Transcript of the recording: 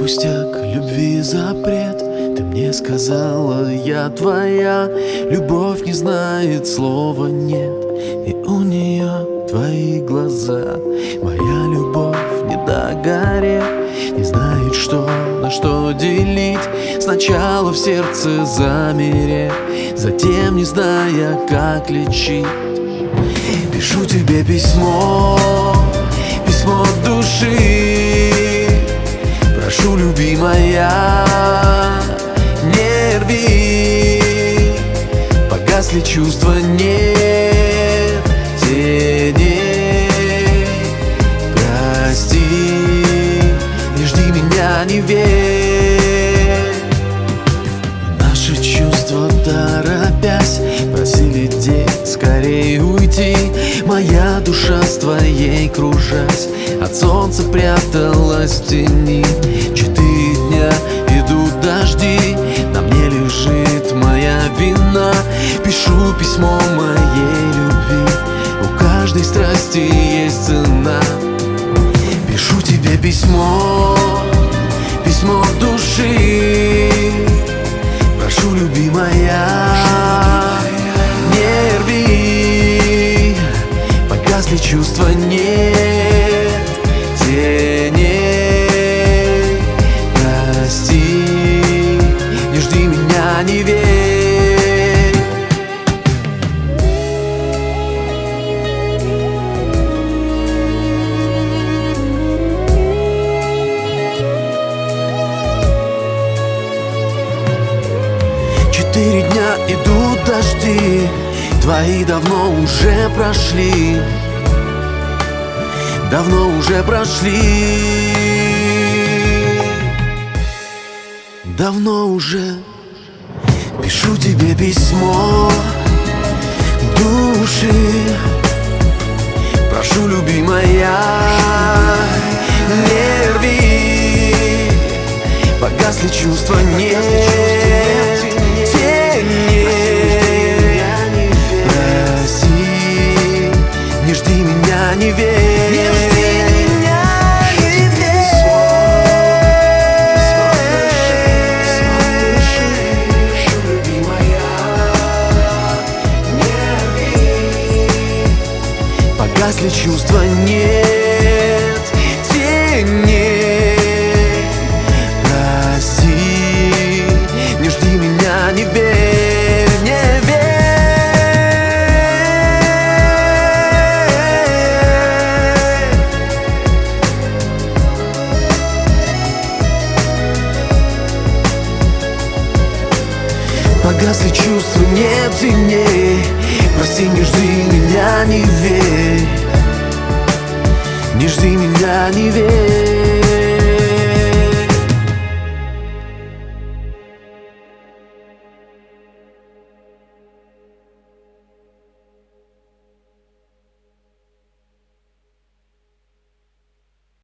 пустяк, любви запрет. Ты мне сказала, я твоя. Любовь не знает слова нет, и у нее твои глаза. Моя любовь не догорев, не знает, что на что делить. Сначала в сердце замерев, затем не зная, как лечить. Пишу тебе письмо, письмо души. Прошу, любимая, не рви. Погасли чувства, нет теней. Прости, не жди меня, не верь. Наши чувства, торопясь, просили день скорее уйти. Моя душа с твоей кружась, от солнца пряталась в тени. 4 дня идут дожди, на мне лежит моя вина. Пишу письмо моей любви, у каждой страсти есть цена. Пишу тебе письмо, письмо души. Прошу, любимая, не рви. Погасли чувства, нет теней. Прости, не жди меня, не верь. 4 дня идут дожди, твои давно уже прошли. Давно уже прошли. Давно уже. Пишу тебе письмо души. Прошу, любимая, не рви. Погасли чувства, нет теней. Прости, не жди меня, не верь. Погасли чувства, нет теней. Прости, не жди меня, не верь, не верь. Погасли чувства, нет теней. Прости, не жди меня, не верь. Не жди меня, не верь.